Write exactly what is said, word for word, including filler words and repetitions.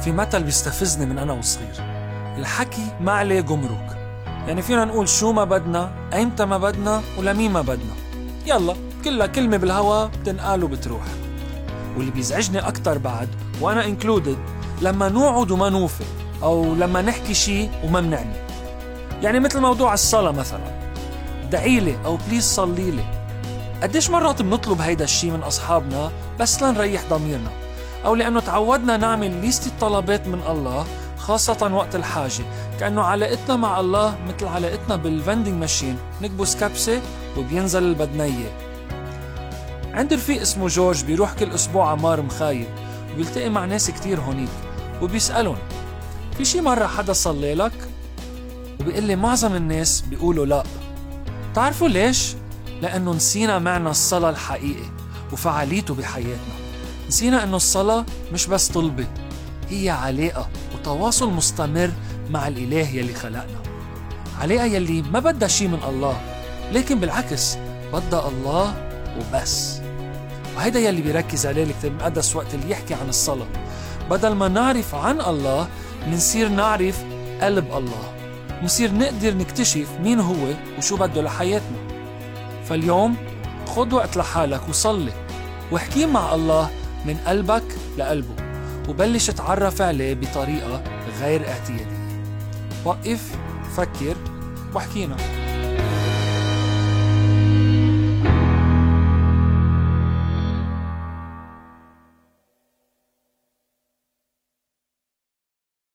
في مثل بيستفزني من أنا وصغير، الحكي ما عليه جمرك. يعني فينا نقول شو ما بدنا، أيمتى ما بدنا، ولمين ما بدنا، يلا كلها كلمة بالهوا بتنقال وبتروح. واللي بيزعجني أكتر بعد وأنا انكلودد لما نوعد وما نوفي، أو لما نحكي شي وما منعني. يعني مثل موضوع الصلاة مثلا، دعيلي أو بليز صليلي. قديش مرات بنطلب هيدا الشي من أصحابنا بس لنريح ضميرنا، أو لأنه تعودنا نعمل ليستة طلبات من الله خاصة وقت الحاجة، كأنه علاقتنا مع الله مثل علاقتنا بالفندنج ماشين، نكبس كبسة وبينزل البدنية. عندي رفيق اسمه جورج بيروح كل أسبوع عمار مخايل، وبيلتقي مع ناس كتير هونيك وبيسألون في شي مرة حدا صلي لك؟ وبيقول لي معظم الناس بيقولوا لا. تعرفوا ليش؟ لأنه نسينا معنى الصلاة الحقيقي وفعاليته بحياتنا. نسينا أنه الصلاة مش بس طلبة، هي علاقة وتواصل مستمر مع الإله يلي خلقنا، علاقة يلي ما بدها شي من الله، لكن بالعكس بدها الله وبس. وهيدا يلي بيركز عليه الكتاب المقدس وقت اللي يحكي عن الصلاة. بدل ما نعرف عن الله منصير نعرف قلب الله، منصير نقدر نكتشف مين هو وشو بده لحياتنا. فاليوم خد وقت لحالك وصلي واحكي مع الله من قلبك لقلبه، وبلش تعرف عليه بطريقة غير اعتيادية. وقف، فكر، واحكينا.